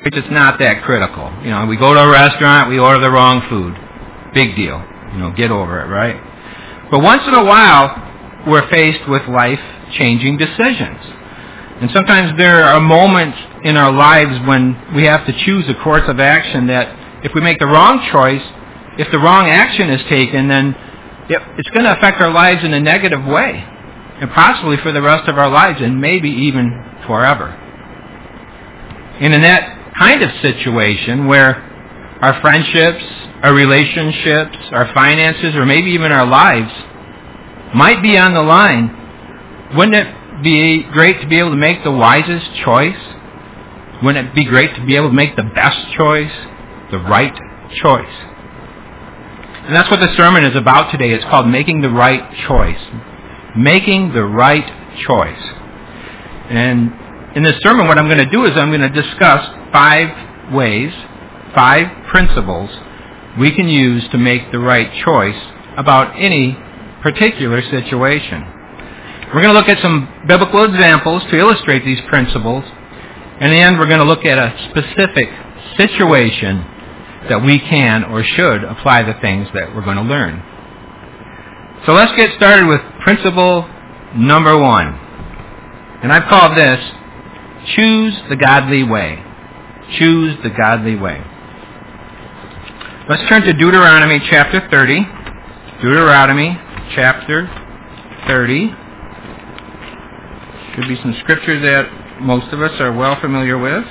it's not that critical. We go to a restaurant, we order the wrong food. Big deal. Get over it, right? But once in a while, we're faced with life-changing decisions. And sometimes there are moments in our lives when we have to choose a course of action that if we make the wrong choice, if the wrong action is taken, then it's going to affect our lives in a negative way, and possibly for the rest of our lives, and maybe even forever. And in that kind of situation where our friendships, our relationships, our finances, or maybe even our lives might be on the line, wouldn't it be great to be able to make the wisest choice? Wouldn't it be great to be able to make the best choice, the right choice? And that's what the sermon is about today. It's called Making the Right Choice. Making the right choice. And in this sermon, what I'm going to do is I'm going to discuss 5 ways, 5 principles we can use to make the right choice about any particular situation. We're going to look at some biblical examples to illustrate these principles. And in the end, we're going to look at a specific situation that we can or should apply the things that we're going to learn. So let's get started with principle number 1. And I've called this, choose the godly way. Choose the godly way. Let's turn to Deuteronomy chapter 30. Deuteronomy chapter 30. Should be some scripture that most of us are well familiar with.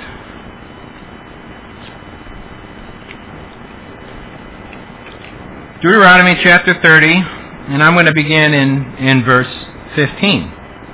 Deuteronomy chapter 30, and I'm going to begin in verse 15.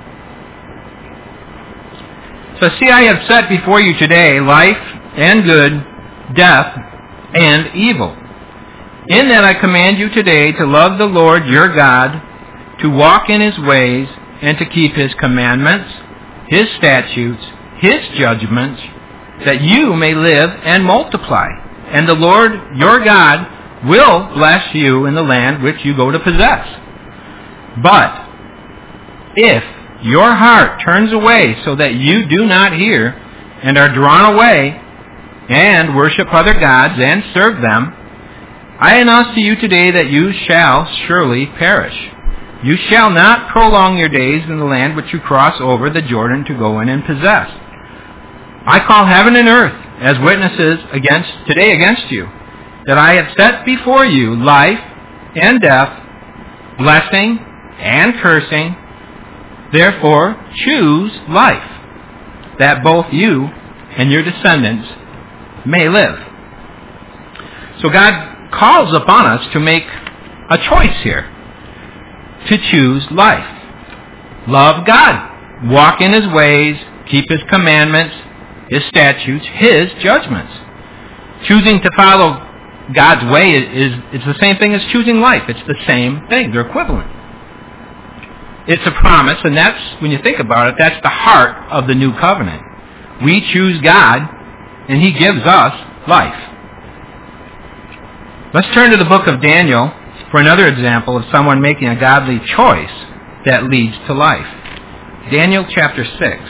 So see, I have set before you today life and good, death and evil. In that I command you today to love the Lord your God, to walk in His ways, and to keep His commandments, His statutes, His judgments, that you may live and multiply. And the Lord your God will bless you in the land which you go to possess. But if your heart turns away so that you do not hear, and are drawn away, and worship other gods, and serve them, I announce to you today that you shall surely perish. You shall not prolong your days in the land which you cross over the Jordan to go in and possess. I call heaven and earth as witnesses today against you, that I have set before you life and death, blessing and cursing. Therefore, choose life, that both you and your descendants may live. So God calls upon us to make a choice here, to choose life. Love God, walk in His ways, keep His commandments, His statutes, His judgments. Choosing to follow God's way is the same thing as choosing life. It's the same thing. They're equivalent. It's a promise, and that's, when you think about it, that's the heart of the new covenant. We choose God, and He gives us life. Let's turn to the book of Daniel for another example of someone making a godly choice that leads to life. Daniel chapter 6.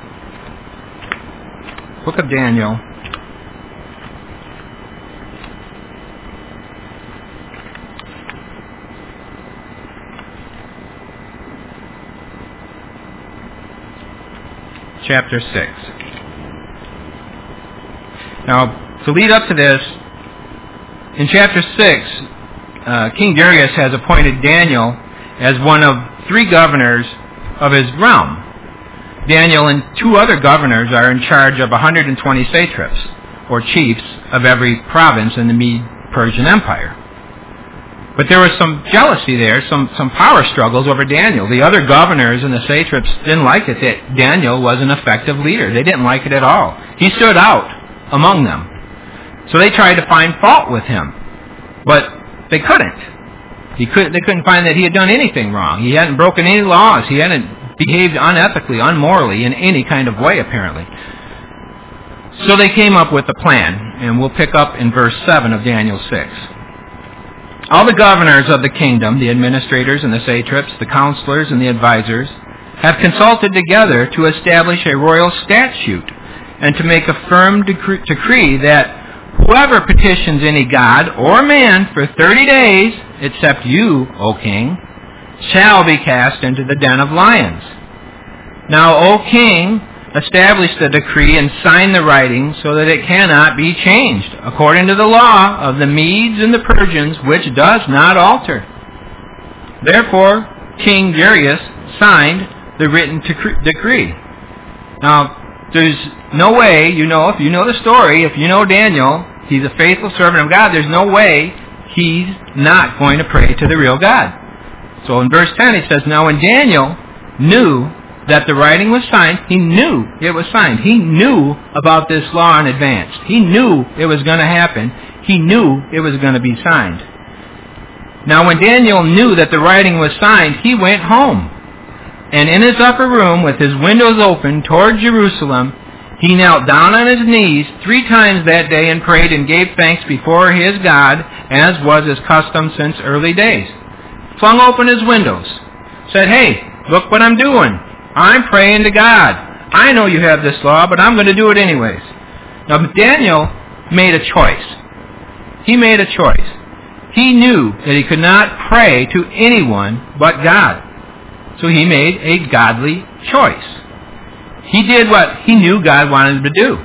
Book of Daniel. Chapter 6. Now, to lead up to this, in chapter 6, King Darius has appointed Daniel as one of 3 governors of his realm. Daniel and 2 other governors are in charge of 120 satraps, or chiefs, of every province in the Mede-Persian Empire. But there was some jealousy there, some power struggles over Daniel. The other governors and the satraps didn't like it that Daniel was an effective leader. They didn't like it at all. He stood out among them. So they tried to find fault with him. But they couldn't. They couldn't find that he had done anything wrong. He hadn't broken any laws. He hadn't behaved unethically, unmorally in any kind of way, apparently. So they came up with a plan, and we'll pick up in verse 7 of Daniel 6. All the governors of the kingdom, the administrators and the satraps, the counselors and the advisors, have consulted together to establish a royal statute and to make a firm decree that whoever petitions any god or man for 30 days, except you, O king, shall be cast into the den of lions. Now, O king, establish the decree and sign the writing so that it cannot be changed, according to the law of the Medes and the Persians, which does not alter. Therefore, King Darius signed the written decree. Now, there's no way, if you know the story, if you know Daniel, he's a faithful servant of God, there's no way he's not going to pray to the real God. So in verse 10 it says, now when Daniel knew that the writing was signed, he knew it was signed. He knew about this law in advance. He knew it was going to happen. He knew it was going to be signed. Now when Daniel knew that the writing was signed, he went home. And in his upper room, with his windows open toward Jerusalem, he knelt down on his knees 3 times that day and prayed and gave thanks before his God, as was his custom since early days. Flung open his windows, said, hey, look what I'm doing. I'm praying to God. I know you have this law, but I'm going to do it anyways. Now, Daniel made a choice. He made a choice. He knew that he could not pray to anyone but God. So he made a godly choice. He did what he knew God wanted him to do.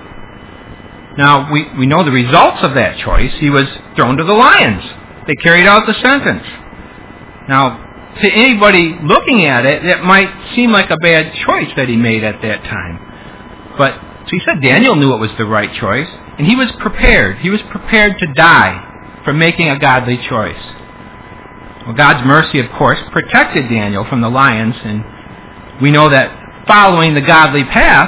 Now, we know the results of that choice. He was thrown to the lions. They carried out the sentence. Now, to anybody looking at it, it might seem like a bad choice that he made at that time. But, so he said Daniel knew it was the right choice, and he was prepared. He was prepared to die for making a godly choice. Well, God's mercy, of course, protected Daniel from the lions, and we know that following the godly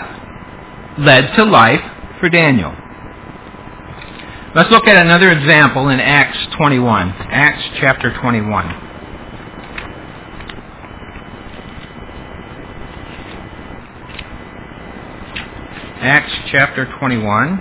path led to life for Daniel. Let's look at another example in Acts 21. Acts chapter 21. Acts chapter 21.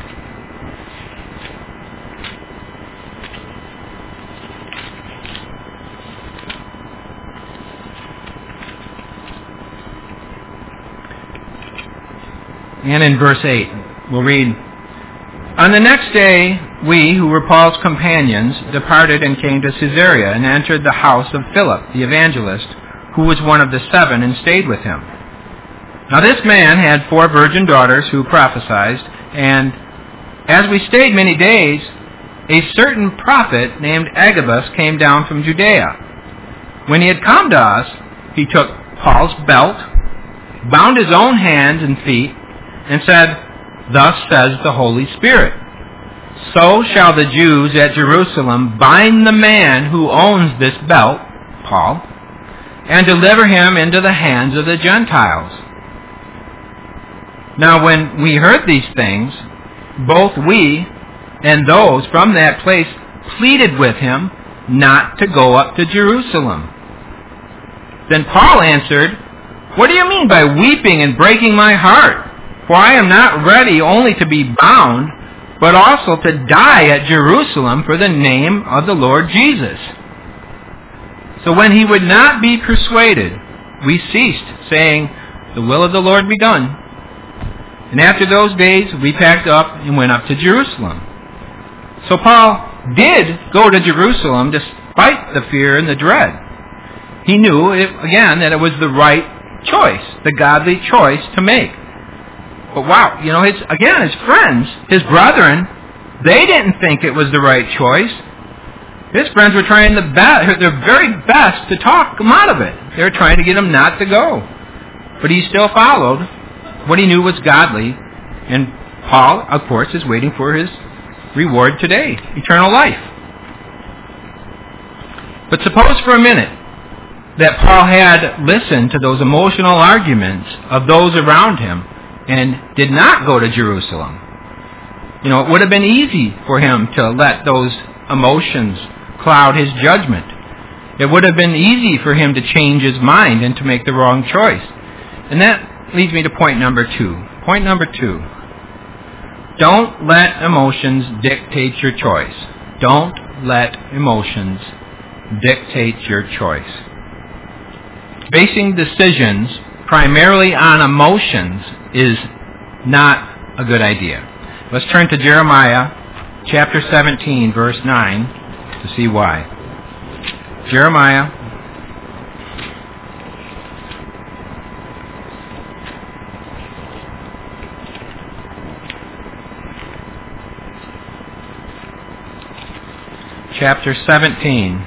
And in verse 8, we'll read, on the next day, we, who were Paul's companions, departed and came to Caesarea and entered the house of Philip, the evangelist, who was one of the 7, and stayed with him. Now this man had 4 virgin daughters who prophesied, and as we stayed many days, a certain prophet named Agabus came down from Judea. When he had come to us, he took Paul's belt, bound his own hands and feet, and said, thus says the Holy Spirit, so shall the Jews at Jerusalem bind the man who owns this belt, Paul, and deliver him into the hands of the Gentiles. Now when we heard these things, both we and those from that place pleaded with him not to go up to Jerusalem. Then Paul answered, what do you mean by weeping and breaking my heart? For I am not ready only to be bound, but also to die at Jerusalem for the name of the Lord Jesus. So when he would not be persuaded, we ceased, saying, the will of the Lord be done. And after those days, we packed up and went up to Jerusalem. So Paul did go to Jerusalem despite the fear and the dread. He knew, again, that it was the right choice, the godly choice to make. But wow, his friends, his brethren, they didn't think it was the right choice. His friends were trying their very best to talk him out of it. They were trying to get him not to go. But he still followed what he knew was godly. And Paul, of course, is waiting for his reward today, eternal life. But suppose for a minute that Paul had listened to those emotional arguments of those around him and did not go to Jerusalem. It would have been easy for him to let those emotions cloud his judgment. It would have been easy for him to change his mind and to make the wrong choice. And that leads me to point number 2. Point number 2. Don't let emotions dictate your choice. Don't let emotions dictate your choice. Basing decisions primarily on emotions is not a good idea. Let's turn to Jeremiah chapter 17, verse 9, to see why. Jeremiah chapter 17.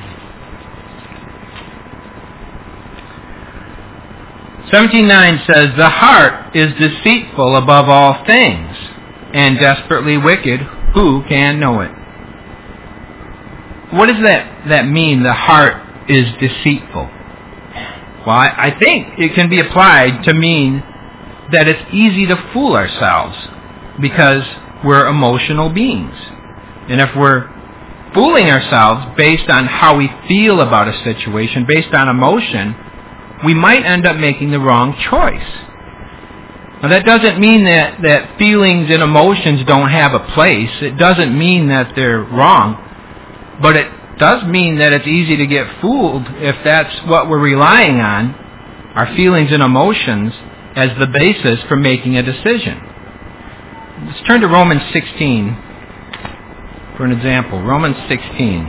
17:9 says, "The heart is deceitful above all things, and desperately wicked. Who can know it?" What does that mean, the heart is deceitful? Well, I think it can be applied to mean that it's easy to fool ourselves because we're emotional beings. And if we're fooling ourselves based on how we feel about a situation, based on emotion, we might end up making the wrong choice. Now, that doesn't mean that feelings and emotions don't have a place. It doesn't mean that they're wrong. But it does mean that it's easy to get fooled if that's what we're relying on, our feelings and emotions, as the basis for making a decision. Let's turn to Romans 16 for an example. Romans 16.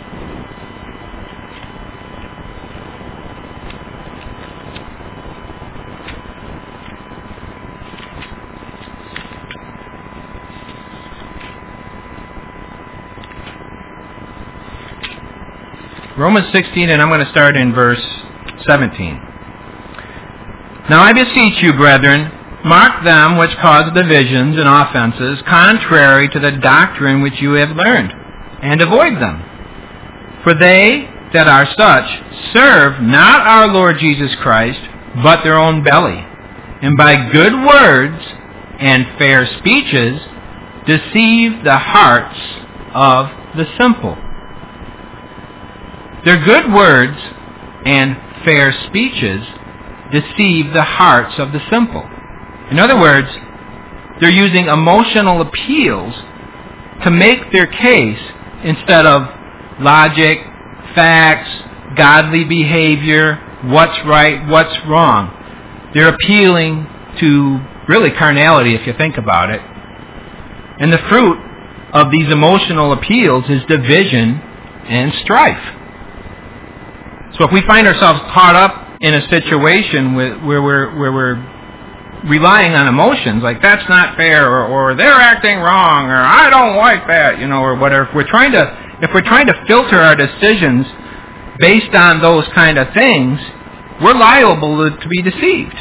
Romans 16, and I'm going to start in verse 17. "Now I beseech you, brethren, mark them which cause divisions and offenses, contrary to the doctrine which you have learned, and avoid them. For they that are such serve not our Lord Jesus Christ, but their own belly, and by good words and fair speeches deceive the hearts of the simple." Their good words and fair speeches deceive the hearts of the simple. In other words, they're using emotional appeals to make their case instead of logic, facts, godly behavior, what's right, what's wrong. They're appealing to really carnality, if you think about it. And the fruit of these emotional appeals is division and strife. So if we find ourselves caught up in a situation where we're relying on emotions, like that's not fair, or they're acting wrong, or I don't like that, or whatever. If we're trying to filter our decisions based on those kind of things, we're liable to be deceived.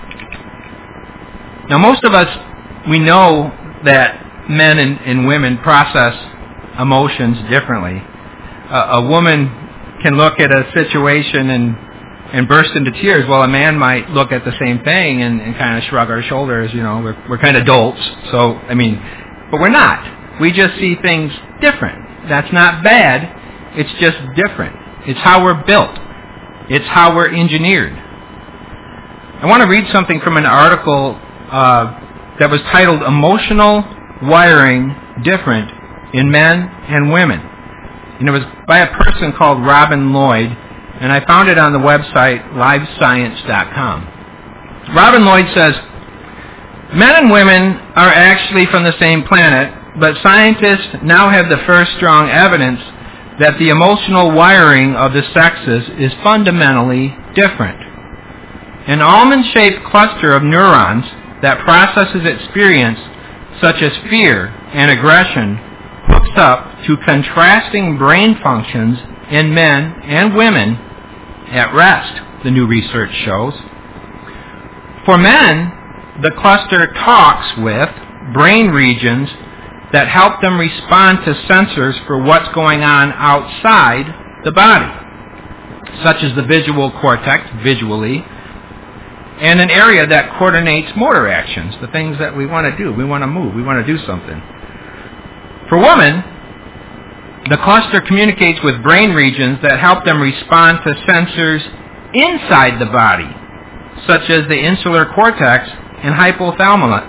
Now, most of us, we know that men and women process emotions differently. A woman can look at a situation and burst into tears, while a man might look at the same thing and kind of shrug our shoulders. We're kind of dolts. So, but we're not. We just see things different. That's not bad. It's just different. It's how we're built. It's how we're engineered. I want to read something from an article that was titled "Emotional Wiring Different in Men and Women." And it was by a person called Robin Lloyd, and I found it on the website livescience.com. Robin Lloyd says, "Men and women are actually from the same planet, but scientists now have the first strong evidence that the emotional wiring of the sexes is fundamentally different. An almond-shaped cluster of neurons that processes experience, such as fear and aggression, hooks up to contrasting brain functions in men and women at rest," the new research shows. For men, the cluster talks with brain regions that help them respond to sensors for what's going on outside the body, such as the visual cortex, visually, and an area that coordinates motor actions, the things that we want to do. We want to move. We want to do something. For women, the cluster communicates with brain regions that help them respond to sensors inside the body, such as the insular cortex and hypothalamus.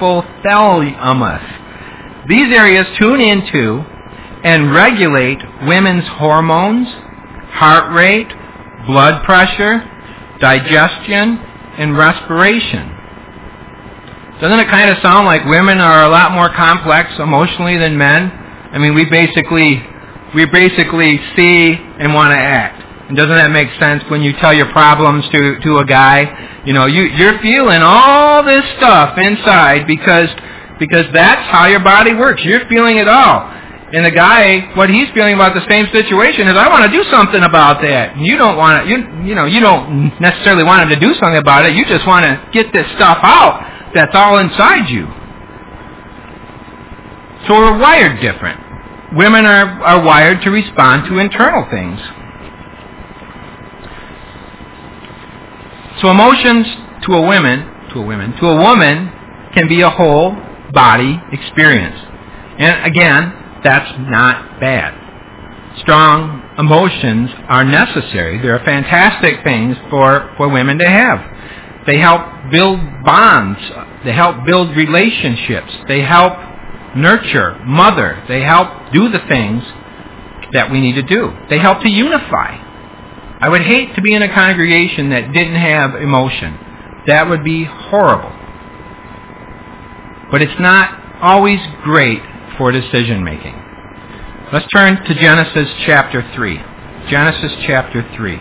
These areas tune into and regulate women's hormones, heart rate, blood pressure, digestion, and respiration. Doesn't it kind of sound like women are a lot more complex emotionally than men? I mean, we basically see and want to act. And doesn't that make sense when you tell your problems to a guy? You know, you're feeling all this stuff inside because that's how your body works. You're feeling it all. And the guy, what he's feeling about the same situation is, I want to do something about that. And you don't want to, you don't necessarily want him to do something about it. You just want to get this stuff out that's all inside you. So we're wired different. Women are wired to respond to internal things. So emotions to a woman can be a whole body experience. And again, that's not bad. Strong emotions are necessary. They're fantastic things for women to have. They help build bonds. They help build relationships. They help nurture, mother. They help do the things that we need to do. They help to unify. I would hate to be in a congregation that didn't have emotion. That would be horrible. But it's not always great for decision making. Let's turn to Genesis chapter 3. Genesis chapter 3.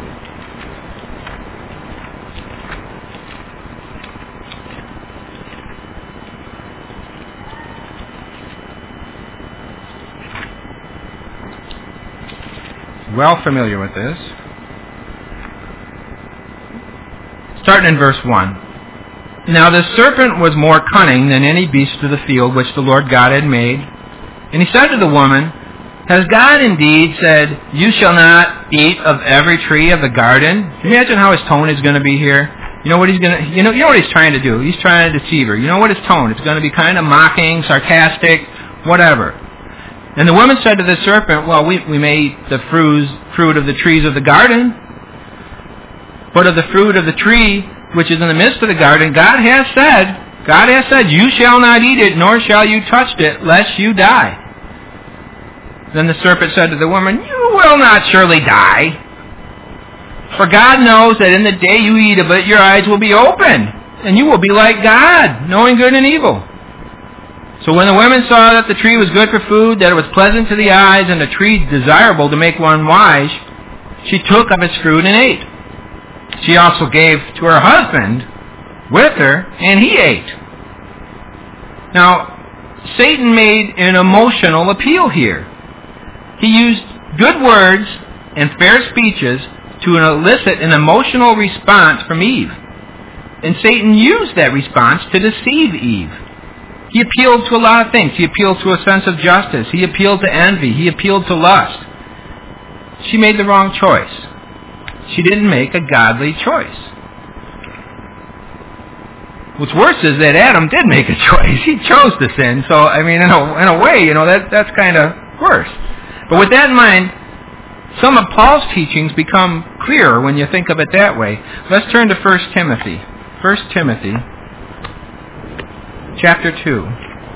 Well familiar with this. Starting in verse 1. Now the serpent was more cunning than any beast of the field which the Lord God had made. And he said to the woman, Has God indeed said, You shall not eat of every tree of the garden? Can you imagine how his tone is going to be here? You know what he's trying to do? He's trying to deceive her. You know what his tone? It's going to be kind of mocking, sarcastic, whatever. And the woman said to the serpent, Well, we may eat the fruit of the trees of the garden, but of the fruit of the tree which is in the midst of the garden, God has said, You shall not eat it, nor shall you touch it, lest you die. Then the serpent said to the woman, You will not surely die. For God knows that in the day you eat of it, your eyes will be opened, and you will be like God, knowing good and evil. So when the woman saw that the tree was good for food, that it was pleasant to the eyes, and the tree desirable to make one wise, she took of its fruit and ate. She also gave to her husband with her, and he ate. Now, Satan made an emotional appeal here. He used good words and fair speeches to elicit an emotional response from Eve. And Satan used that response to deceive Eve. He appealed to a lot of things. He appealed to a sense of justice. He appealed to envy. He appealed to lust. She made the wrong choice. She didn't make a godly choice. What's worse is that Adam did make a choice. He chose to sin. So, I mean, in a way, that's kind of worse. But with that in mind, some of Paul's teachings become clearer when you think of it that way. Let's turn to 1 Timothy. 1 Timothy, chapter 2.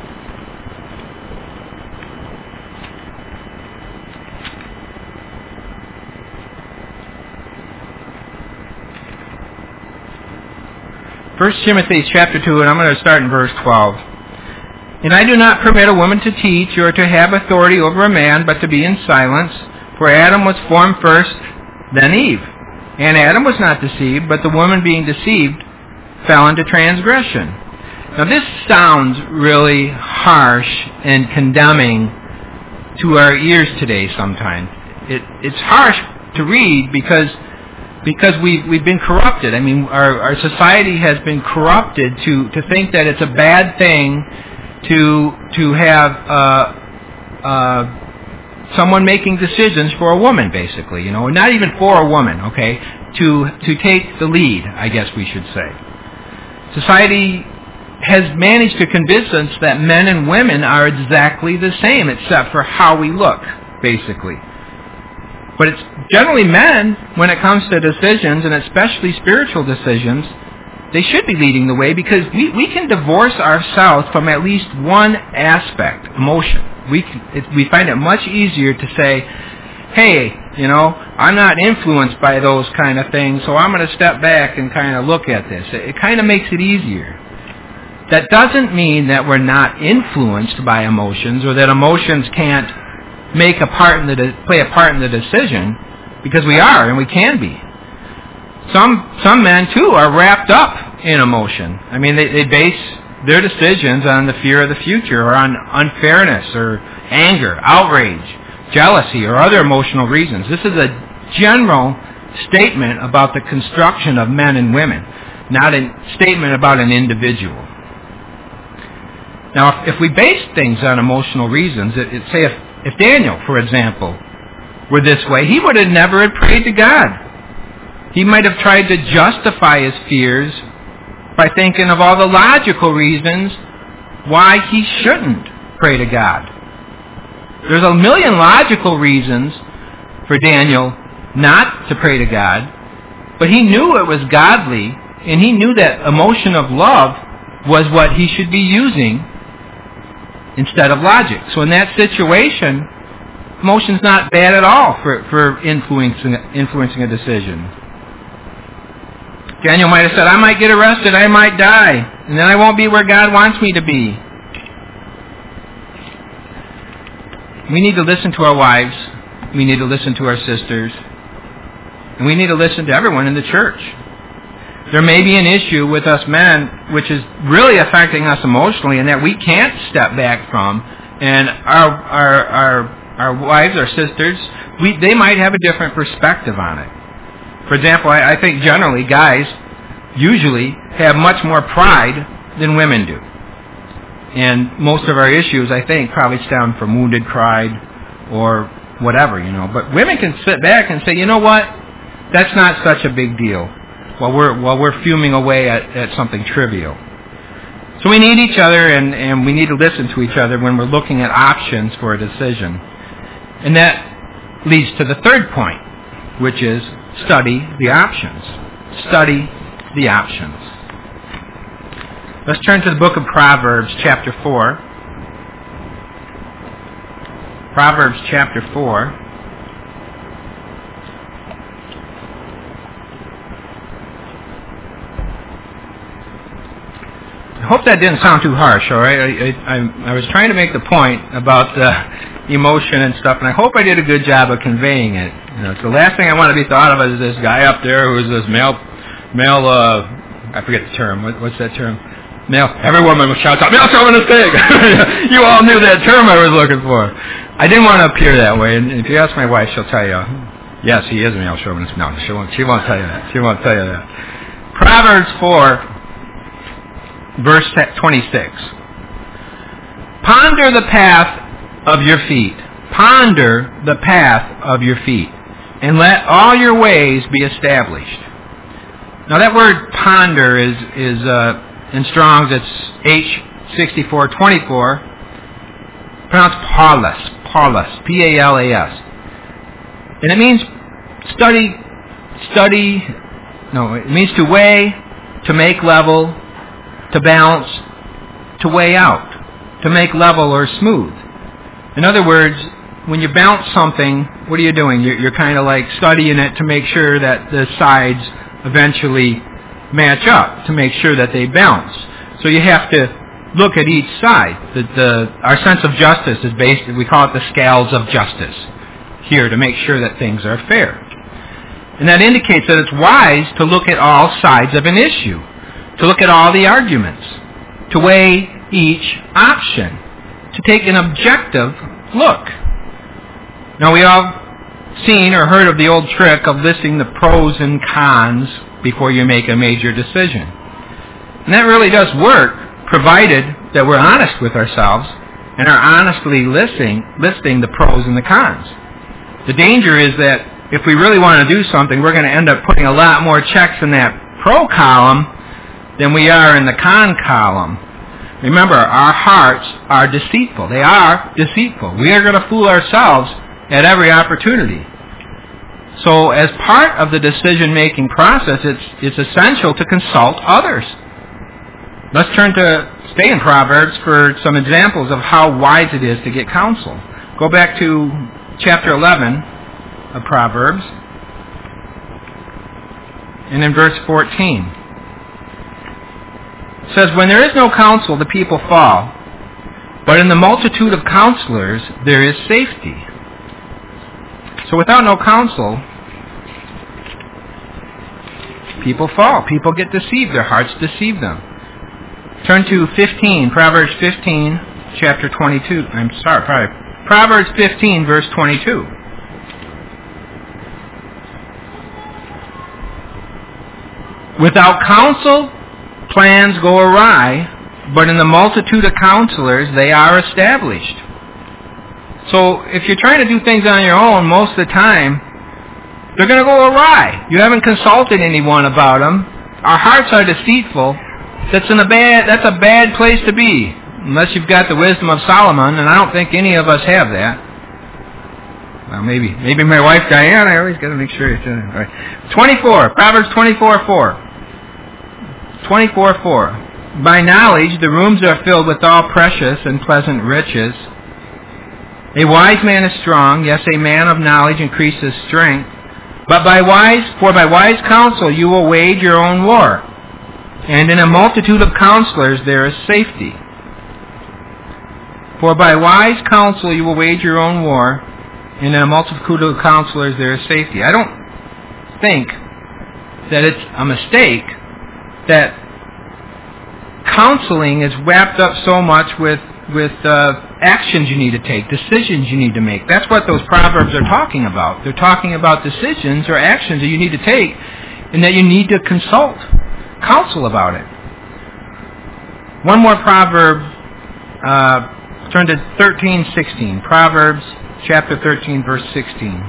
1 Timothy chapter 2, and I'm going to start in verse 12. And I do not permit a woman to teach or to have authority over a man, but to be in silence. For Adam was formed first, then Eve. And Adam was not deceived, but the woman being deceived fell into transgression. Now this sounds really harsh and condemning to our ears today sometimes. It's harsh to read because we've been corrupted. I mean, our society has been corrupted to think that it's a bad thing to have someone making decisions for a woman, basically. Not even for a woman, okay? To take the lead, I guess we should say. Society has managed to convince us that men and women are exactly the same, except for how we look, basically. But it's generally men, when it comes to decisions, and especially spiritual decisions, they should be leading the way, because we can divorce ourselves from at least one aspect, emotion. We find it much easier to say, hey, I'm not influenced by those kind of things, so I'm going to step back and kind of look at this. It kind of makes it easier. That doesn't mean that we're not influenced by emotions or that emotions can't play a part in the decision, because we are and we can be. Some men too are wrapped up in emotion. I mean, they base their decisions on the fear of the future or on unfairness or anger, outrage, jealousy, or other emotional reasons. This is a general statement about the construction of men and women, not a statement about an individual. Now, if we base things on emotional reasons, say if Daniel, for example, were this way, he would have never had prayed to God. He might have tried to justify his fears by thinking of all the logical reasons why he shouldn't pray to God. There's a million logical reasons for Daniel not to pray to God, but he knew it was godly, and he knew that emotion of love was what he should be using instead of logic. So in that situation, emotion's not bad at all for influencing a decision. Daniel might have said, I might get arrested, I might die, and then I won't be where God wants me to be. We need to listen to our wives, we need to listen to our sisters, and we need to listen to everyone in the church. There may be an issue with us men which is really affecting us emotionally and that we can't step back from, and our wives, our sisters, they might have a different perspective on it. For example, I think generally guys usually have much more pride than women do. And most of our issues, I think, probably stem from wounded pride or whatever, But women can sit back and say, you know what? That's not such a big deal, while we're fuming away at something trivial. So we need each other, and we need to listen to each other when we're looking at options for a decision. And that leads to the third point, which is study the options. Study the options. Let's turn to the book of Proverbs, chapter 4. Proverbs, chapter 4. I hope that didn't sound too harsh, all right? I was trying to make the point about emotion and stuff, and I hope I did a good job of conveying it. So the last thing I want to be thought of is this guy up there who's this male, I forget the term. What's that term? Male. Every woman shouts out, male chauvinistic. You all knew that term I was looking for. I didn't want to appear that way, and if you ask my wife, she'll tell you, yes, he is a male chauvinist. No, she won't tell you that. She won't tell you that. Proverbs 4, verse 26. Ponder the path of your feet. Ponder the path of your feet, and let all your ways be established. Now that word ponder is in Strong's, it's H6424, pronounced paulus, P-A-L-A-S. And it means it means to weigh, to make level, to balance, to weigh out, to make level or smooth. In other words, when you balance something, what are you doing? You're kind of like studying it to make sure that the sides eventually match up, to make sure that they balance. So you have to look at each side. Our sense of justice is based, we call it the scales of justice here, to make sure that things are fair. And that indicates that it's wise to look at all sides of an issue, to look at all the arguments, to weigh each option, to take an objective look. Now, we all seen or heard of the old trick of listing the pros and cons before you make a major decision. And that really does work, provided that we're honest with ourselves and are honestly listing the pros and the cons. The danger is that if we really want to do something, we're going to end up putting a lot more checks in that pro column than we are in the con column. Remember, our hearts are deceitful. They are deceitful. We are going to fool ourselves at every opportunity. So as part of the decision-making process, it's essential to consult others. Let's stay in Proverbs for some examples of how wise it is to get counsel. Go back to chapter 11 of Proverbs, and in verse 14. It says, when there is no counsel, the people fall. But in the multitude of counselors, there is safety. So without no counsel, people fall. People get deceived. Their hearts deceive them. Turn to 15, Proverbs 15, chapter 22. Proverbs 15, verse 22. Without counsel, plans go awry, but in the multitude of counselors, they are established. So if you're trying to do things on your own, most of the time, they're going to go awry. You haven't consulted anyone about them. Our hearts are deceitful. That's a bad place to be, unless you've got the wisdom of Solomon, and I don't think any of us have that. Well, maybe my wife Diane. I always got to make sure it's in it. All right. 24, Proverbs 24:4. 24:4. By knowledge the rooms are filled with all precious and pleasant riches. A wise man is strong, yes, a man of knowledge increases strength. But by wise counsel you will wage your own war, and in a multitude of counselors there is safety. For by wise counsel you will wage your own war, and in a multitude of counselors there is safety. I don't think that it's a mistake that counseling is wrapped up so much with actions you need to take, decisions you need to make. That's what those proverbs are talking about. They're talking about decisions or actions that you need to take and that you need to counsel about it. One more proverb, turn to 13:16. Proverbs chapter 13, verse 16.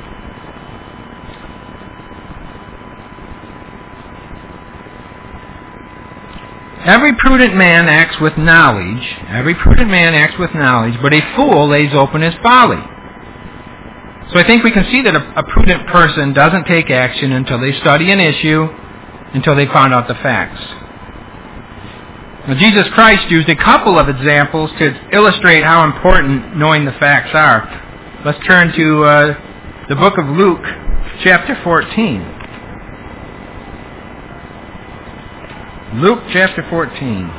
Every prudent man acts with knowledge, but a fool lays open his folly. So I think we can see that a prudent person doesn't take action until they study an issue, until they find out the facts. Now, Jesus Christ used a couple of examples to illustrate how important knowing the facts are. Let's turn to the book of Luke, chapter 14. Luke chapter 14.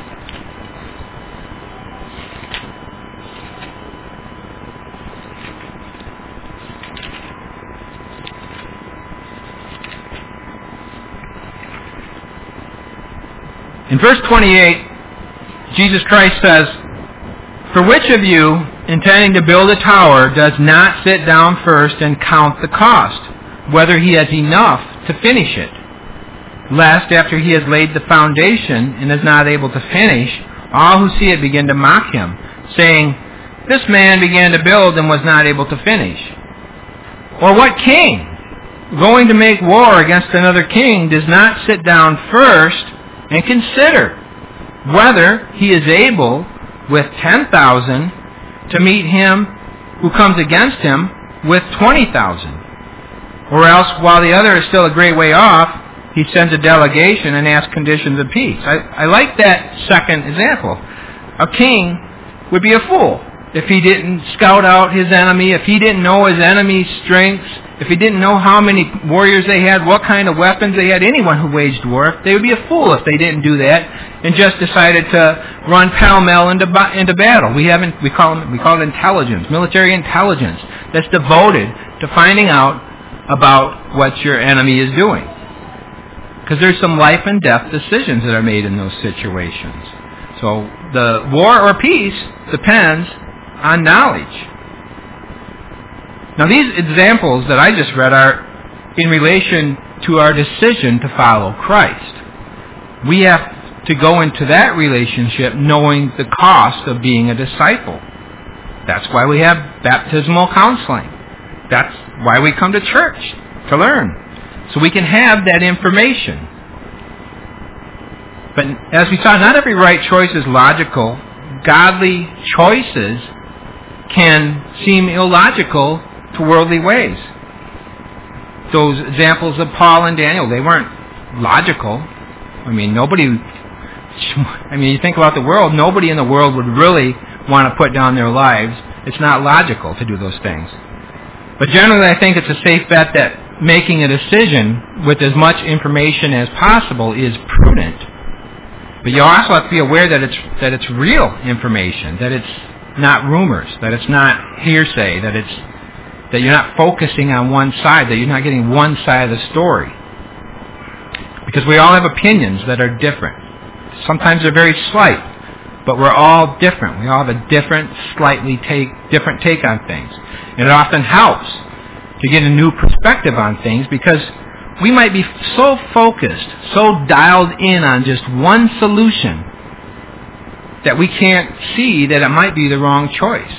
In verse 28, Jesus Christ says, "For which of you, intending to build a tower, does not sit down first and count the cost, whether he has enough to finish it? Lest, after he has laid the foundation and is not able to finish, all who see it begin to mock him, saying, 'This man began to build and was not able to finish.' Or what king, going to make war against another king, does not sit down first and consider whether he is able with 10,000 to meet him who comes against him with 20,000? Or else, while the other is still a great way off, he sends a delegation and asks conditions of peace." I like that second example. A king would be a fool if he didn't scout out his enemy, if he didn't know his enemy's strengths, if he didn't know how many warriors they had, what kind of weapons they had. Anyone who waged war, they would be a fool if they didn't do that and just decided to run pell-mell into battle. We call it intelligence, military intelligence, that's devoted to finding out about what your enemy is doing. Because there's some life and death decisions that are made in those situations. So the war or peace depends on knowledge. Now these examples that I just read are in relation to our decision to follow Christ. We have to go into that relationship knowing the cost of being a disciple. That's why we have baptismal counseling. That's why we come to church, to learn. So we can have that information. But as we saw, not every right choice is logical. Godly choices can seem illogical to worldly ways. Those examples of Paul and Daniel, they weren't logical. You think about the world, nobody in the world would really want to put down their lives. It's not logical to do those things. But generally, I think it's a safe bet that making a decision with as much information as possible is prudent. But you also have to be aware that it's real information, that it's not rumors, that it's not hearsay, that you're not focusing on one side, that you're not getting one side of the story. Because we all have opinions that are different. Sometimes they're very slight, but we're all different. We all have a different take on things. And it often helps to get a new perspective on things, because we might be so focused, so dialed in on just one solution that we can't see that it might be the wrong choice.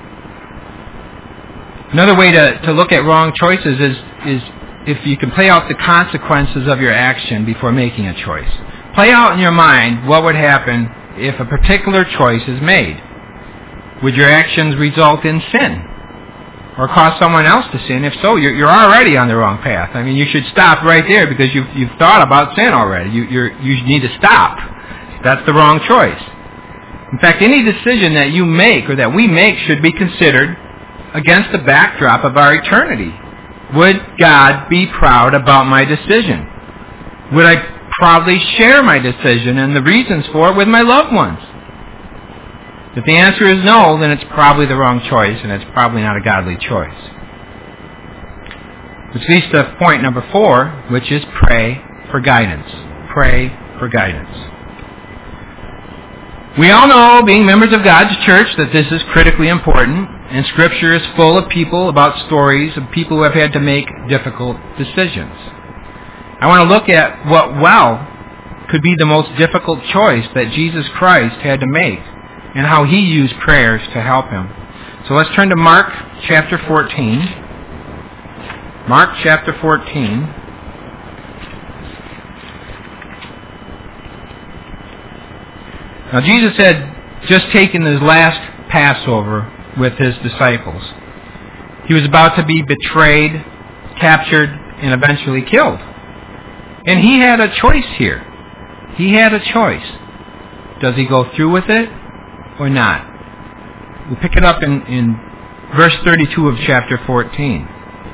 Another way to look at wrong choices is if you can play out the consequences of your action before making a choice. Play out in your mind what would happen if a particular choice is made. Would your actions result in sin? Or cause someone else to sin? If so, you're already on the wrong path. I mean, you should stop right there, because you've thought about sin already. You need to stop. That's the wrong choice. In fact, any decision that you make or that we make should be considered against the backdrop of our eternity. Would God be proud about my decision? Would I proudly share my decision and the reasons for it with my loved ones? If the answer is no, then it's probably the wrong choice, and it's probably not a godly choice. Which leads to point number 4, which is pray for guidance. Pray for guidance. We all know, being members of God's church, that this is critically important, and Scripture is full of stories of people who have had to make difficult decisions. I want to look at what could be the most difficult choice that Jesus Christ had to make, and how he used prayers to help him. So let's turn to Mark chapter 14. Mark chapter 14. Now Jesus had just taken his last Passover with his disciples. He was about to be betrayed, captured, and eventually killed. And he had a choice here. He had a choice. Does he go through with it or not? We'll pick it up in verse 32 of chapter 14.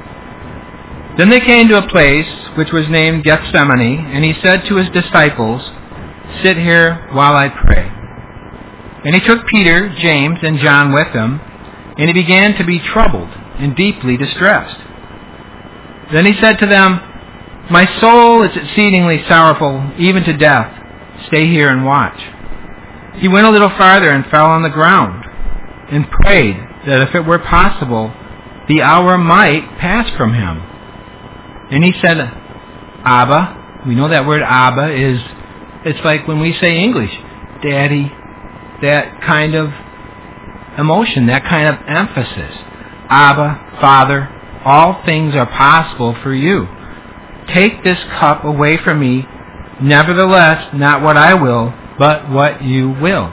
Then they came to a place which was named Gethsemane, and he said to his disciples, "Sit here while I pray." And he took Peter, James, and John with him, and he began to be troubled and deeply distressed. Then he said to them, "My soul is exceedingly sorrowful, even to death. Stay here and watch." He went a little farther and fell on the ground and prayed that if it were possible, the hour might pass from him. And he said, "Abba," we know that word Abba it's like when we say English, Daddy, that kind of emotion, that kind of emphasis. Abba, Father, all things are possible for you. Take this cup away from me, nevertheless, not what I will, but what you will.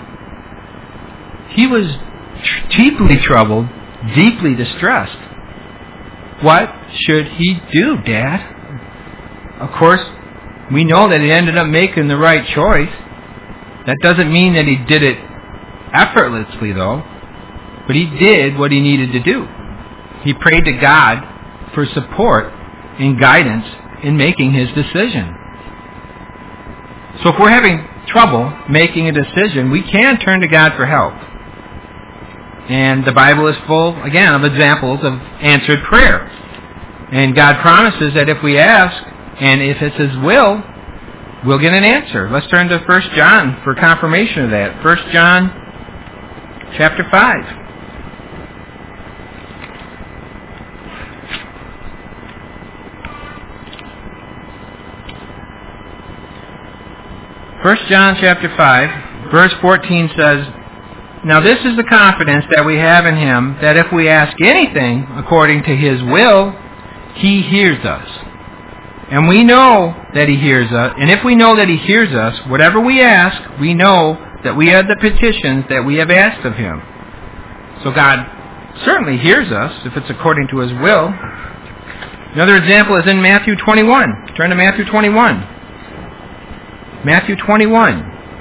He was deeply troubled, deeply distressed. What should he do, Dad? Of course, we know that he ended up making the right choice. That doesn't mean that he did it effortlessly, though. But he did what he needed to do. He prayed to God for support and guidance in making his decision. So if we're having trouble making a decision, we can turn to God for help. And the Bible is full, again, of examples of answered prayer. And God promises that if we ask, and if it's His will, we'll get an answer. Let's turn to 1 John for confirmation of that. 1 John chapter 5. First John chapter 5, verse 14 says, "Now this is the confidence that we have in Him, that if we ask anything according to His will, He hears us. And we know that He hears us. And if we know that He hears us, whatever we ask, we know that we have the petitions that we have asked of Him." So God certainly hears us if it's according to His will. Another example is in Matthew 21. Turn to Matthew 21. Matthew 21.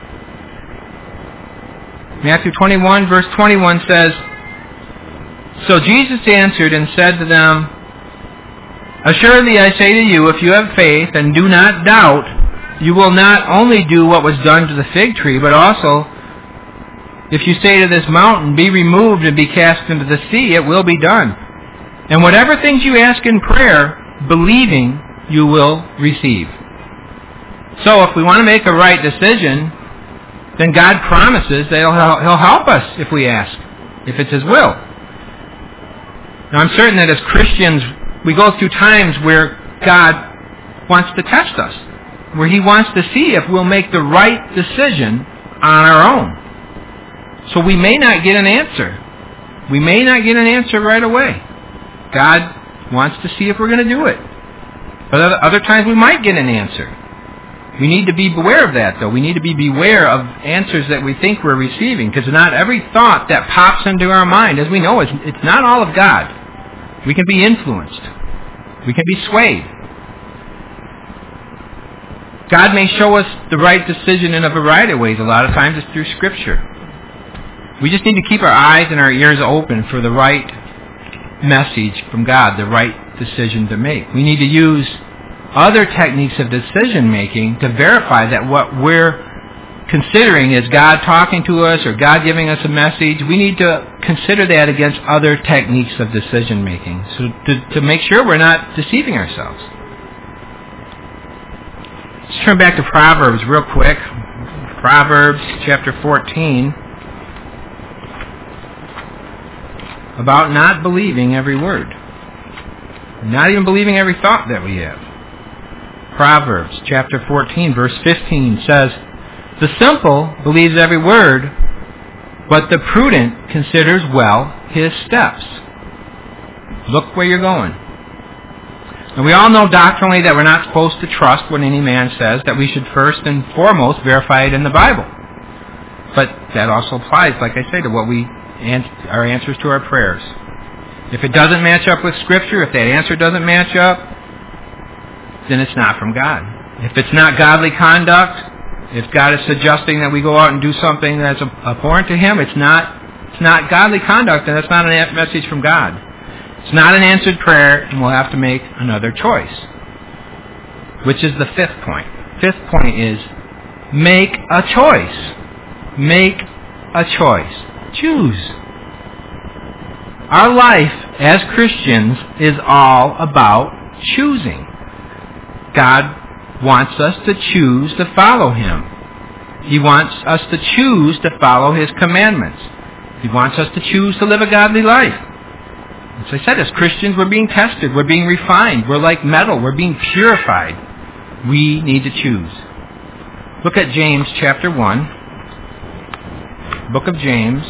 Matthew 21, verse 21 says, "So Jesus answered and said to them, Assuredly I say to you, if you have faith and do not doubt, you will not only do what was done to the fig tree, but also, if you say to this mountain, be removed and be cast into the sea, it will be done. And whatever things you ask in prayer, believing, you will receive. So if we want to make a right decision, then God promises that He'll help us if we ask, if it's His will. Now I'm certain that as Christians, we go through times where God wants to test us, where He wants to see if we'll make the right decision on our own. So we may not get an answer. We may not get an answer right away. God wants to see if we're going to do it. But other times we might get an answer. We need to be beware of that, though. We need to be beware of answers that we think we're receiving, because not every thought that pops into our mind, as we know, it's not all of God. We can be influenced. We can be swayed. God may show us the right decision in a variety of ways. A lot of times it's through Scripture. We just need to keep our eyes and our ears open for the right message from God, the right decision to make. We need to use other techniques of decision making to verify that what we're considering is God talking to us or God giving us a message. We need to consider that against other techniques of decision making, so to make sure we're not deceiving ourselves. Let's turn back to Proverbs real quick. Proverbs chapter 14, about not believing every word. Not even believing every thought that we have. Proverbs chapter 14, verse 15 says, "The simple believes every word, but the prudent considers well his steps." Look where you're going. And we all know doctrinally that we're not supposed to trust what any man says, that we should first and foremost verify it in the Bible. But that also applies, like I say, to what our answers to our prayers. If it doesn't match up with Scripture, if that answer doesn't match up, then it's not from God. If it's not godly conduct, if God is suggesting that we go out and do something that's abhorrent to Him, it's not godly conduct, and it's not a message from God. It's not an answered prayer, and we'll have to make another choice. Which is the fifth point. Fifth point is, make a choice. Make a choice. Choose. Our life as Christians is all about choosing. God wants us to choose to follow Him. He wants us to choose to follow His commandments. He wants us to choose to live a godly life. As I said, as Christians, we're being tested. We're being refined. We're like metal. We're being purified. We need to choose. Look at James chapter 1. Book of James.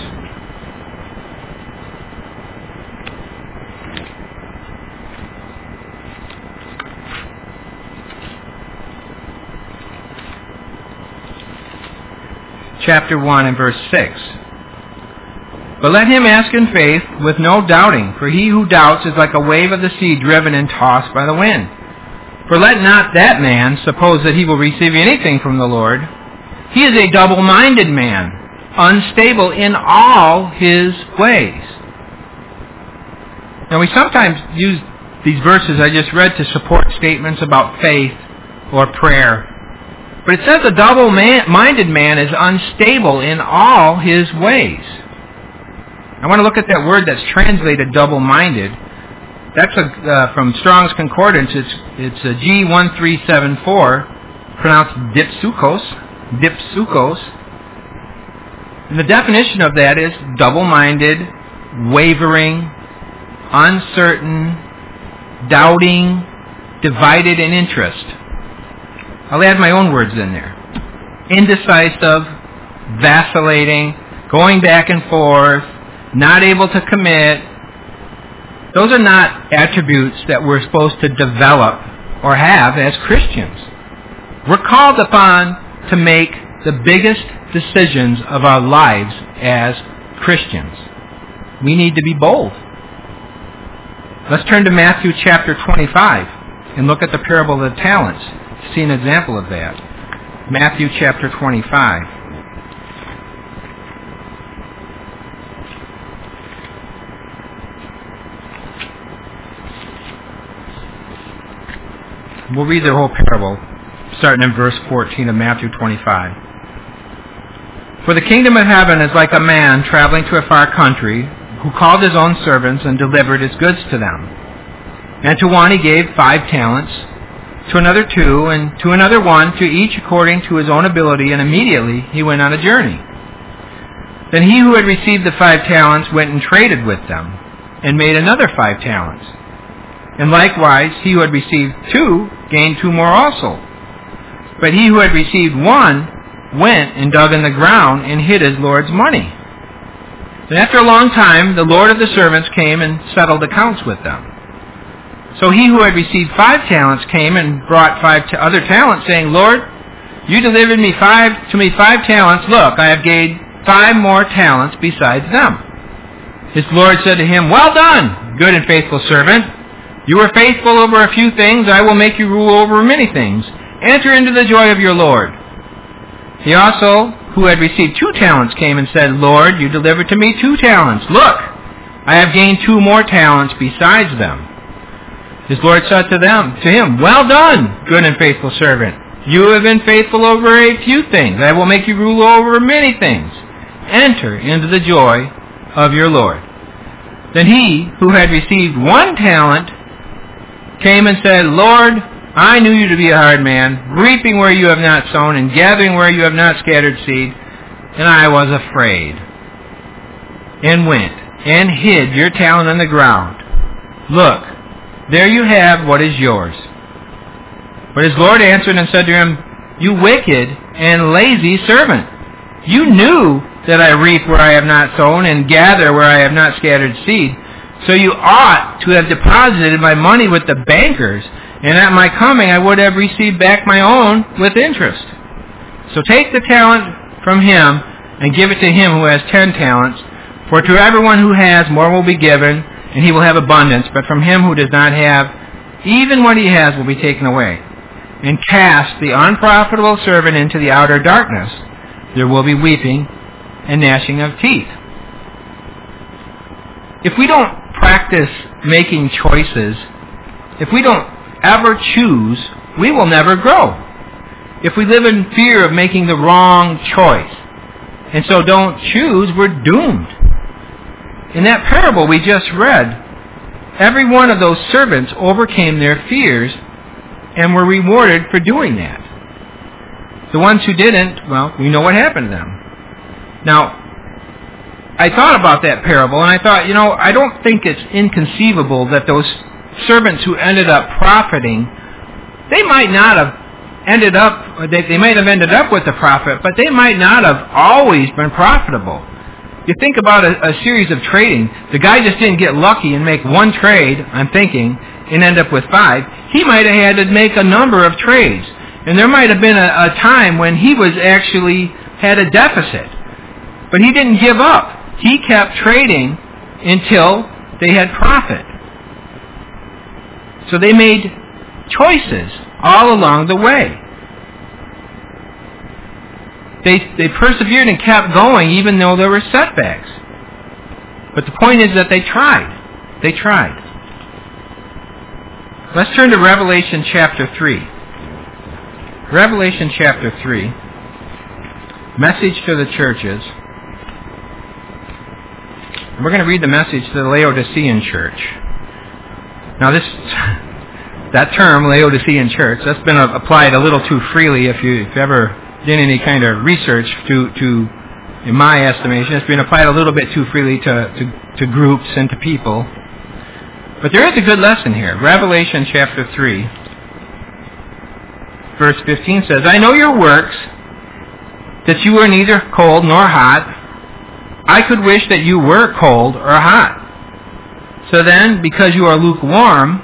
Chapter 1 and verse 6. "But let him ask in faith with no doubting, for he who doubts is like a wave of the sea driven and tossed by the wind. For let not that man suppose that he will receive anything from the Lord. He is a double-minded man, unstable in all his ways." Now we sometimes use these verses I just read to support statements about faith or prayer. But it says a double-minded man is unstable in all his ways. I want to look at that word that's translated double-minded. That's from Strong's Concordance. It's G1374, pronounced dipsukos. And the definition of that is double-minded, wavering, uncertain, doubting, divided in interest. I'll add my own words in there. Indecisive, vacillating, going back and forth, not able to commit. Those are not attributes that we're supposed to develop or have as Christians. We're called upon to make the biggest decisions of our lives as Christians. We need to be bold. Let's turn to Matthew chapter 25 and look at the parable of the talents. See an example of that. Matthew chapter 25. We'll read the whole parable. starting in verse 14 of Matthew 25. For the kingdom of heaven is like a man traveling to a far country, who called his own servants and delivered his goods to them. And to one he gave 5 talents, to another 2, and to another 1, to each according to his own ability, and immediately he went on a journey. Then he who had received the 5 talents went and traded with them, and made another 5 talents. And likewise he who had received 2 gained 2 more also. But he who had received 1 went and dug in the ground and hid his Lord's money. And after a long time, the Lord of the servants came and settled accounts with them. So he who had received 5 talents came and brought 5 other talents, saying, Lord, you delivered me 5 talents. Look, I have gained 5 more talents besides them. His Lord said to him, Well done, good and faithful servant. You were faithful over a few things. I will make you rule over many things. Enter into the joy of your Lord. He also, who had received 2 talents, came and said, Lord, you delivered to me 2 talents. Look, I have gained 2 more talents besides them. His Lord said to him, Well done, good and faithful servant. You have been faithful over a few things. I will make you rule over many things. Enter into the joy of your Lord. Then he, who had received 1 talent, came and said, Lord, I knew you to be a hard man, reaping where you have not sown, and gathering where you have not scattered seed, and I was afraid, and went, and hid your talent on the ground. Look, there you have what is yours. But his Lord answered and said to him, You wicked and lazy servant, you knew that I reap where I have not sown, and gather where I have not scattered seed. So you ought to have deposited my money with the bankers, and at my coming I would have received back my own with interest. So take the talent from him and give it to him who has 10 talents. For to everyone who has, more will be given, and he will have abundance. But from him who does not have, even what he has will be taken away. And cast the unprofitable servant into the outer darkness. There will be weeping and gnashing of teeth. If we don't practice making choices, if we don't ever choose, we will never grow. If we live in fear of making the wrong choice, and so don't choose, we're doomed. In that parable we just read, every one of those servants overcame their fears and were rewarded for doing that. The ones who didn't, well, we know what happened to them. Now, I thought about that parable, and I thought, I don't think it's inconceivable that those servants who ended up profiting, they might not have ended up, they might have ended up with the profit, but they might not have always been profitable. You think about a series of trading. The guy just didn't get lucky and make 1 trade, I'm thinking, and end up with 5. He might have had to make a number of trades. And there might have been a time when he was actually had a deficit. But he didn't give up. He kept trading until they had profit. So they made choices all along the way. They persevered and kept going even though there were setbacks. But the point is that they tried. They tried. Let's turn to Revelation chapter 3. Revelation chapter 3. Message to the churches. We're going to read the message to the Laodicean church. Now that term, Laodicean church, that's been applied a little too freely if you've ever done any kind of research to in my estimation, it's been applied a little bit too freely to groups and to people. But there is a good lesson here. Revelation chapter 3, verse 15 says, I know your works, that you are neither cold nor hot. I could wish that you were cold or hot. So then, because you are lukewarm,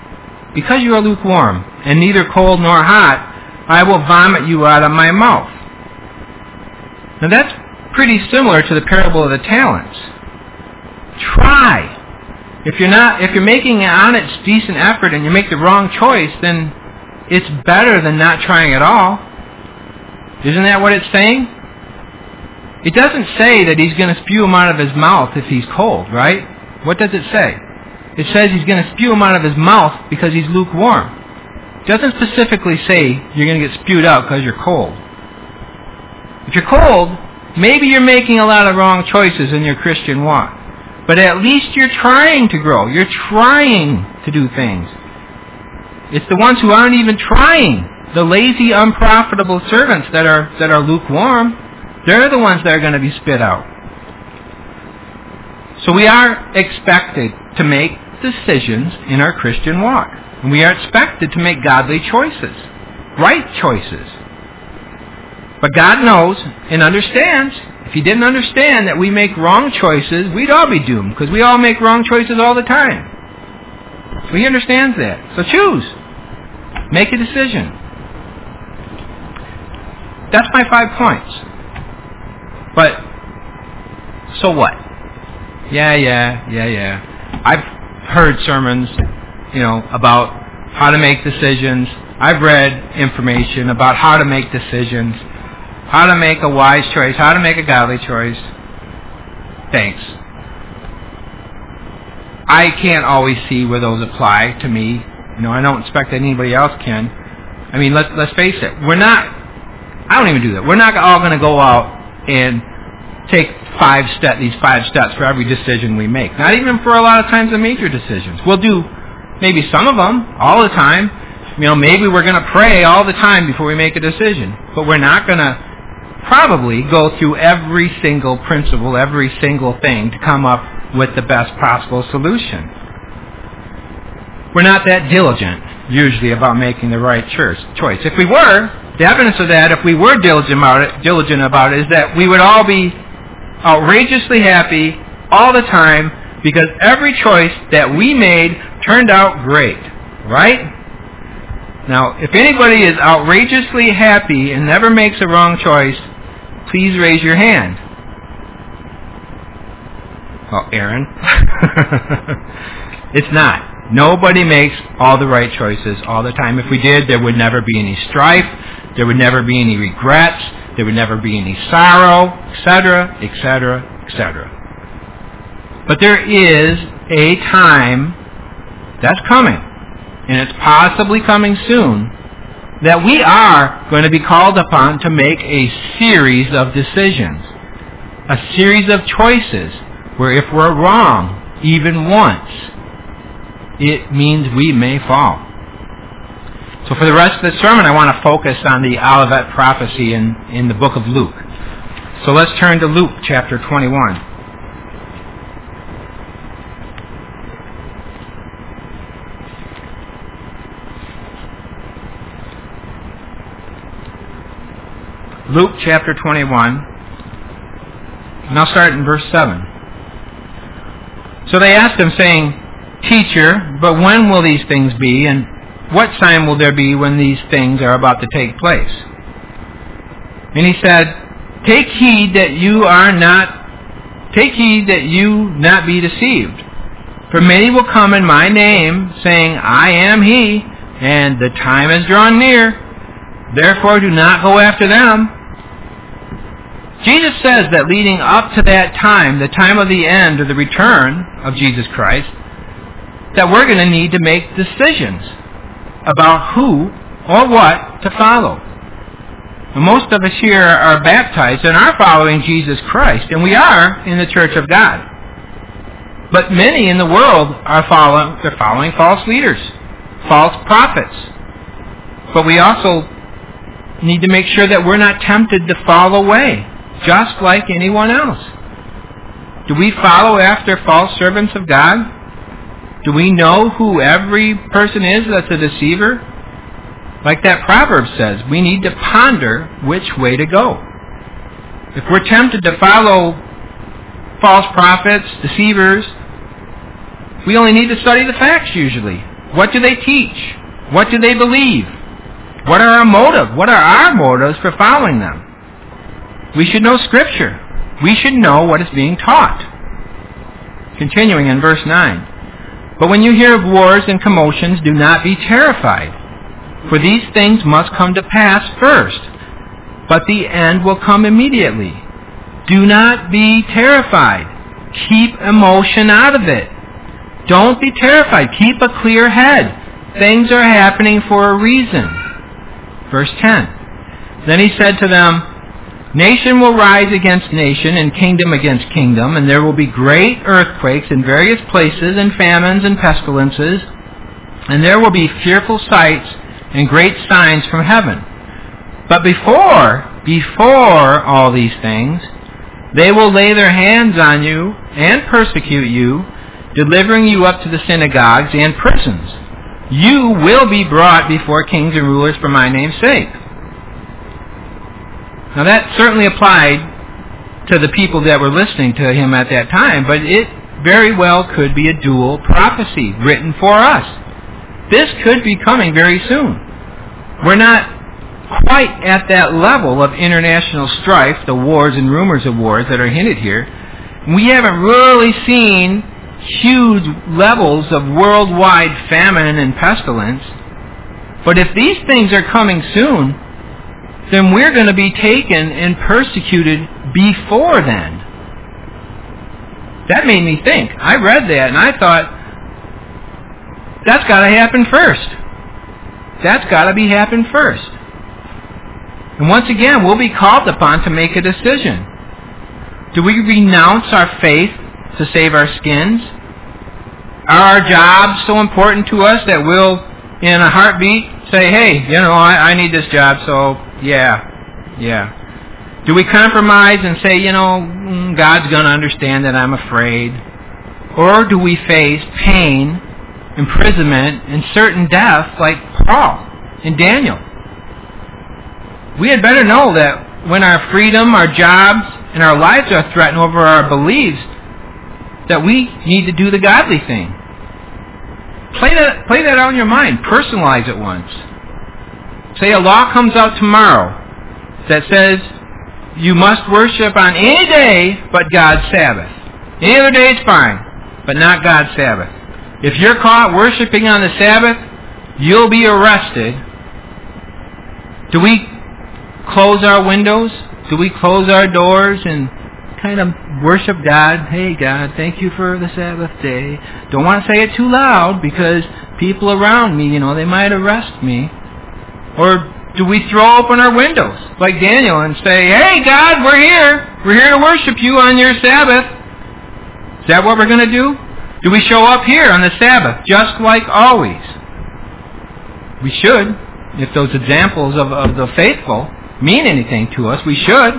and neither cold nor hot, I will vomit you out of my mouth. Now that's pretty similar to the parable of the talents. Try. If you're making an honest, decent effort and you make the wrong choice, then it's better than not trying at all. Isn't that what it's saying? It doesn't say that he's going to spew him out of his mouth if he's cold, right? What does it say? It says he's going to spew him out of his mouth because he's lukewarm. It doesn't specifically say you're going to get spewed out because you're cold. If you're cold, maybe you're making a lot of wrong choices in your Christian walk. But at least you're trying to grow. You're trying to do things. It's the ones who aren't even trying, the lazy, unprofitable servants that are lukewarm. They're the ones that are going to be spit out. So we are expected to make decisions in our Christian walk. And we are expected to make godly choices, right choices. But God knows and understands. If He didn't understand that we make wrong choices, we'd all be doomed, because we all make wrong choices all the time. So He understands that. So choose. Make a decision. That's my 5 points. But, so what? Yeah. I've heard sermons, about how to make decisions. I've read information about how to make decisions, how to make a wise choice, how to make a godly choice. Thanks. I can't always see where those apply to me. I don't expect that anybody else can. I mean, let's face it. I don't even do that. We're not all going to go out and take these 5 steps for every decision we make. Not even for a lot of times the major decisions. We'll do maybe some of them all the time. Maybe we're going to pray all the time before we make a decision. But we're not going to probably go through every single principle, every single thing to come up with the best possible solution. We're not that diligent, usually, about making the right choice. If we were, the evidence of that, if we were diligent about it, is that we would all be outrageously happy all the time, because every choice that we made turned out great, right? Now, if anybody is outrageously happy and never makes a wrong choice, please raise your hand. Oh, Aaron. It's not. Nobody makes all the right choices all the time. If we did, there would never be any strife, there would never be any regrets, there would never be any sorrow, etc., etc., etc. But there is a time that's coming, and it's possibly coming soon, that we are going to be called upon to make a series of decisions, a series of choices, where if we're wrong even once, it means we may fall. So for the rest of the sermon, I want to focus on the Olivet prophecy in the book of Luke. So let's turn to Luke chapter 21. Luke chapter 21, and I'll start in verse 7. So they asked him, saying, Teacher, but when will these things be, and what sign will there be when these things are about to take place? And he said, Take heed that you not be deceived. For many will come in my name, saying, I am he, and the time is drawn near. Therefore do not go after them. Jesus says that leading up to that time, the time of the end or the return of Jesus Christ, that we're going to need to make decisions about who or what to follow. And most of us here are baptized and are following Jesus Christ, and we are in the church of God. But many in the world are following false leaders, false prophets. But we also need to make sure that we're not tempted to fall away, just like anyone else. Do we follow after false servants of God? Do we know who every person is that's a deceiver? Like that proverb says, we need to ponder which way to go. If we're tempted to follow false prophets, deceivers, we only need to study the facts usually. What do they teach? What do they believe? What are our motives? What are our motives for following them? We should know Scripture. We should know what is being taught. Continuing in verse 9. But when you hear of wars and commotions, do not be terrified. For these things must come to pass first, but the end will come immediately. Do not be terrified. Keep emotion out of it. Don't be terrified. Keep a clear head. things are happening for a reason. Verse 10. Then he said to them, nation will rise against nation and kingdom against kingdom, and there will be great earthquakes in various places and famines and pestilences, and there will be fearful sights and great signs from heaven. But before all these things, they will lay their hands on you and persecute you, delivering you up to the synagogues and prisons. You will be brought before kings and rulers for my name's sake. Now that certainly applied to the people that were listening to him at that time, but it very well could be a dual prophecy written for us. This could be coming very soon. We're not quite at that level of international strife, the wars and rumors of wars that are hinted here. We haven't really seen huge levels of worldwide famine and pestilence. But if these things are coming soon, then we're going to be taken and persecuted before then. That made me think. I read that and I thought, that's got to happen first. That's got to happen first. And once again, we'll be called upon to make a decision. Do we renounce our faith to save our skins? Are our jobs so important to us that we'll, in a heartbeat, say, hey, I need this job, so yeah. Do we compromise and say, God's going to understand that I'm afraid? Or do we face pain, imprisonment, and certain death like Paul and Daniel? We had better know that when our freedom, our jobs, and our lives are threatened over our beliefs, that we need to do the godly thing. Play that out in your mind. Personalize it once. Say a law comes out tomorrow that says you must worship on any day but God's Sabbath. Any other day is fine, but not God's Sabbath. If you're caught worshiping on the Sabbath, you'll be arrested. Do we close our windows? Do we close our doors and kind of worship God? Hey, God, thank you for the Sabbath day. Don't want to say it too loud because people around me, they might arrest me. Or do we throw open our windows like Daniel and say, hey, God, we're here. We're here to worship you on your Sabbath. Is that what we're going to do? Do we show up here on the Sabbath just like always? We should. If those examples of the faithful mean anything to us, we should.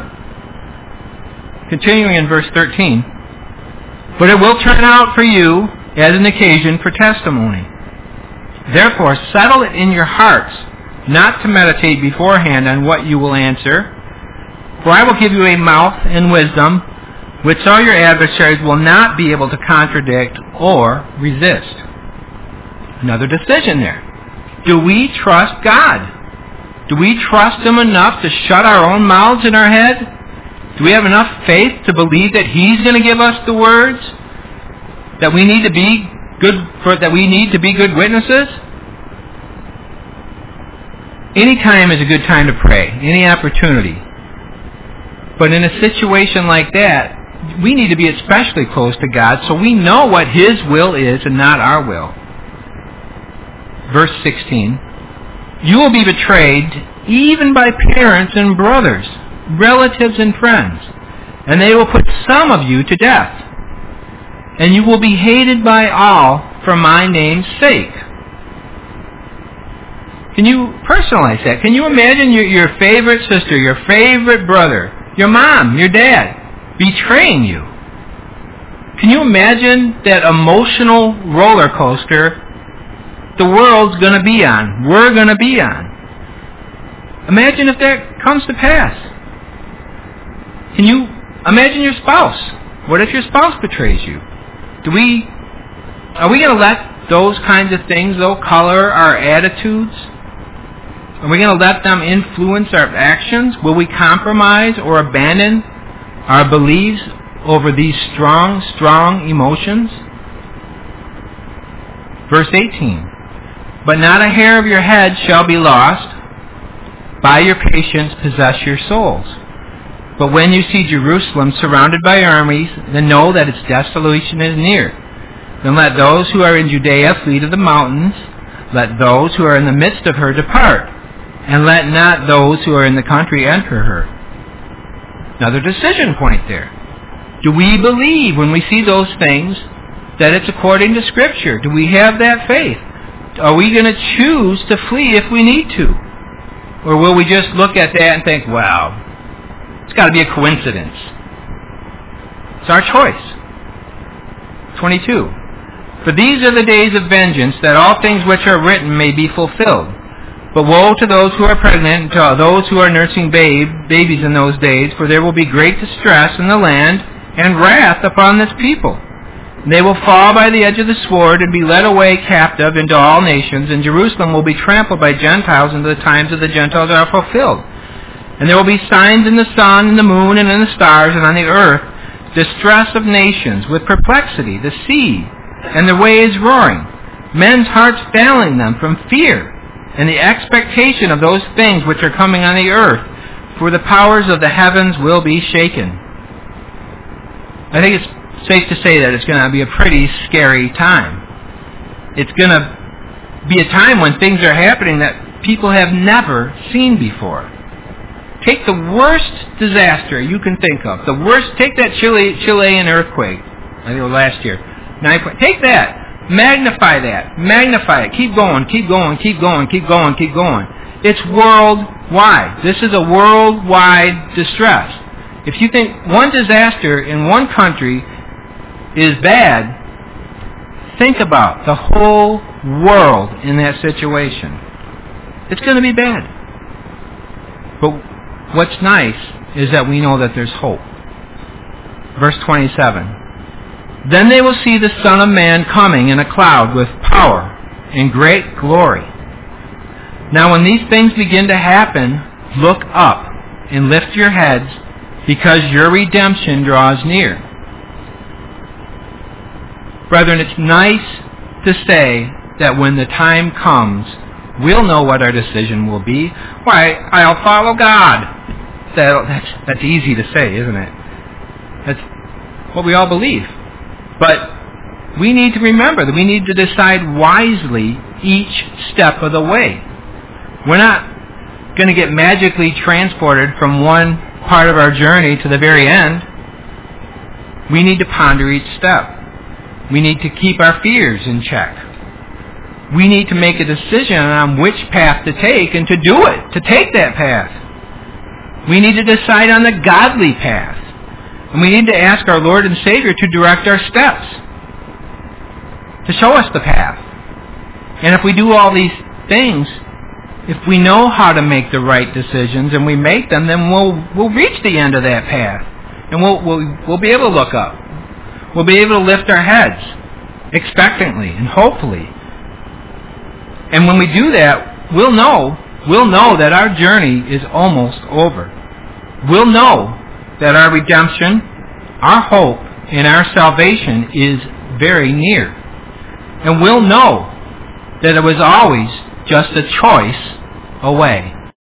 Continuing in verse 13. But it will turn out for you as an occasion for testimony. Therefore, settle it in your hearts, not to meditate beforehand on what you will answer. For I will give you a mouth and wisdom, which all your adversaries will not be able to contradict or resist. Another decision there. Do we trust God? Do we trust Him enough to shut our own mouths in our head? Do we have enough faith to believe that He's going to give us the words? That we need to be good witnesses? Any time is a good time to pray. Any opportunity. But in a situation like that, we need to be especially close to God so we know what His will is and not our will. Verse 16. You will be betrayed even by parents and brothers, relatives and friends, and they will put some of you to death. And you will be hated by all for my name's sake. Can you personalize that? Can you imagine your favorite sister, your favorite brother, your mom, your dad betraying you? Can you imagine that emotional roller coaster the world's going to be on, we're going to be on? Imagine if that comes to pass. Can you imagine your spouse? What if your spouse betrays you? Are we going to let those kinds of things, though, color our attitudes? Are we going to let them influence our actions? Will we compromise or abandon our beliefs over these strong emotions? Verse 18. But not a hair of your head shall be lost. By your patience possess your souls. But when you see Jerusalem surrounded by armies, then know that its desolation is near. Then let those who are in Judea flee to the mountains. Let those who are in the midst of her depart, and let not those who are in the country enter her. Another decision point there. Do we believe when we see those things that it's according to Scripture? Do we have that faith? Are we going to choose to flee if we need to? Or will we just look at that and think, well, it's got to be a coincidence? It's our choice. 22. For these are the days of vengeance, that all things which are written may be fulfilled. But woe to those who are pregnant, and to those who are nursing babies in those days, for there will be great distress in the land, and wrath upon this people. And they will fall by the edge of the sword, and be led away captive into all nations, and Jerusalem will be trampled by Gentiles until the times of the Gentiles are fulfilled. And there will be signs in the sun, and the moon, and in the stars, and on the earth, distress of nations, with perplexity, the sea, and the waves roaring, men's hearts failing them from fear, and the expectation of those things which are coming on the earth, for the powers of the heavens will be shaken. I think it's safe to say that it's going to be a pretty scary time. It's going to be a time when things are happening that people have never seen before. Take the worst disaster you can think of. Take that Chilean earthquake, I think it was last year. Take that. Magnify it. Keep going. It's worldwide. This is a worldwide distress. If you think one disaster in one country is bad, think about the whole world in that situation. It's going to be bad. But what's nice is that we know that there's hope. Verse 27. Then they will see the Son of Man coming in a cloud with power and great glory. Now when these things begin to happen, look up and lift your heads, because your redemption draws near. Brethren, it's nice to say that when the time comes, we'll know what our decision will be. Why, I'll follow God. That's easy to say, isn't it? That's what we all believe. But we need to remember that we need to decide wisely each step of the way. We're not going to get magically transported from one part of our journey to the very end. We need to ponder each step. We need to keep our fears in check. We need to make a decision on which path to take and to do it, to take that path. We need to decide on the godly path. And we need to ask our Lord and Savior to direct our steps, to show us the path. And if we do all these things, if we know how to make the right decisions and we make them, then we'll reach the end of that path. And we'll be able to look up. We'll be able to lift our heads expectantly and hopefully. And when we do that, we'll know that our journey is almost over. We'll know that our redemption, our hope, and our salvation is very near. And we'll know that it was always just a choice away.